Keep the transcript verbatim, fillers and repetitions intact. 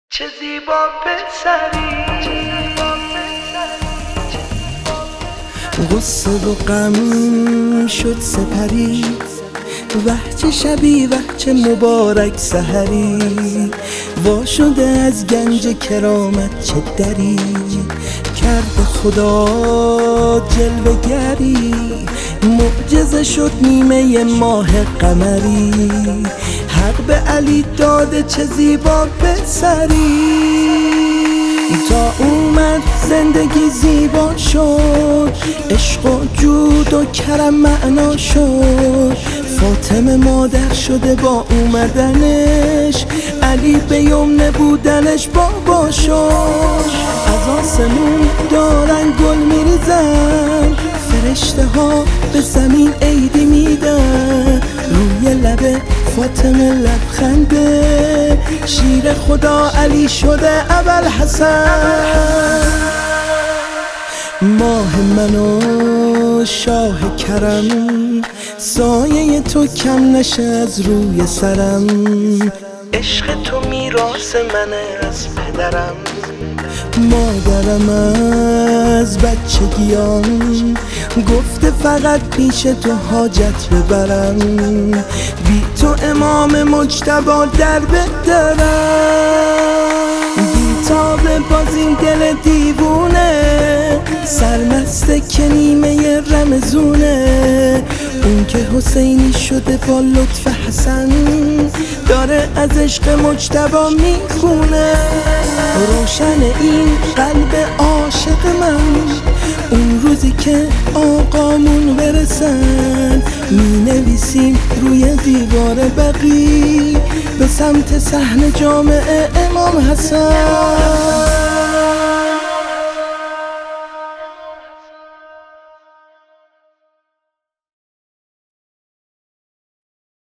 چه زیبا پسری، غصه و غم شد سپری، وه چه شبی وه چه مبارک سحری، وا شده از گنج کرامت چه دری، کرده خدا جلوه گری، معجزه شد نیمه ماه قمری، حق به علی داده چه زیبا پسری، تا اومد زندگی زیبا شد، عشق و جود و کرم معنا شد، فاطمه مادر شده با اومدنش، علی به یمنه بودنش بابا شد، از آسمون دارن گل میریزن، فرشته ها به زمین عیدی میدن، روی لب فاطمه لبخنده، شیر خدا علی شده ابوالحسن، ماه من و شاه کرم، سایه تو کم نشه از روی سرم، عشق تو میراث منه از پدرم، مادرم از بچگیام گفته فقط پیش تو حاجت ببرم، بی تو امام مجتبی در بدرم، بی تابه باز این دل دیوونه، سرمسته که نیمه رمزونه، اون که حسینی شده با لطف حسن، داره از عشق مجتبی میخونه، روشن این قلب عاشق من، اون روزی که آقامون برسن، می نویسیم روی دیوار بقی به سمت صحن جامع امام حسن.